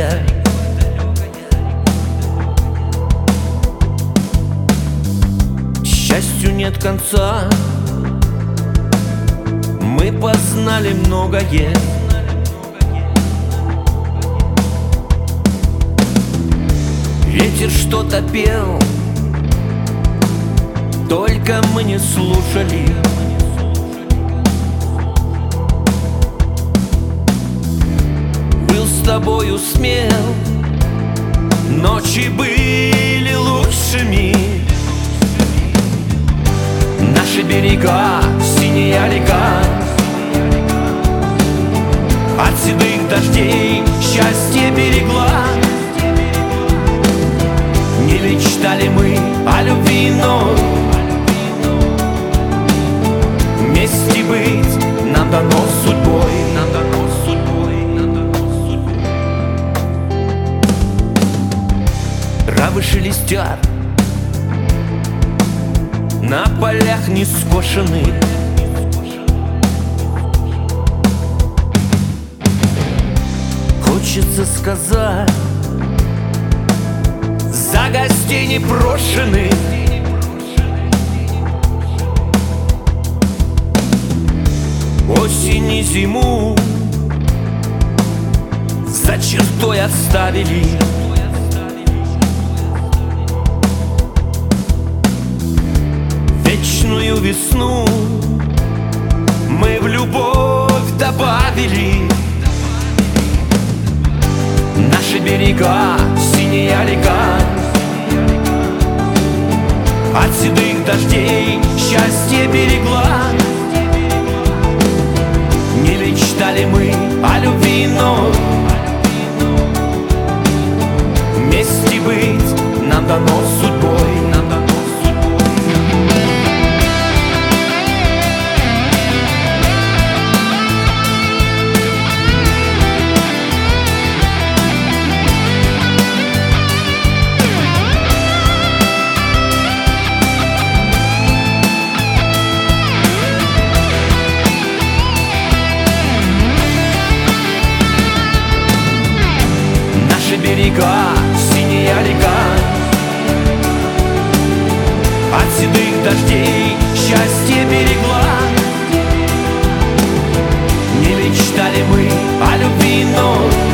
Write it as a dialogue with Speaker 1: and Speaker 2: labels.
Speaker 1: Счастью нет конца, мы познали многое. Ветер что-то пел, только мы не слушали. Был с тобою смел, ночи были лучшими. Наши берега, синяя река, от седых дождей счастье берегла. Не мечтали мы о любви, но вместе быть нам дано судьбой. Травы шелестят, на полях не скошены. Хочется сказать, за гостей непрошенных. Осень и зиму за чертой оставили. Вечную весну мы в любовь добавили. Наши берега, синяя река, от седых дождей счастье берегла. Не мечтали мы о любви, но вместе быть нам дано судьбой. Берега, синяя река, от седых дождей счастье берегла. Не мечтали мы о любви, но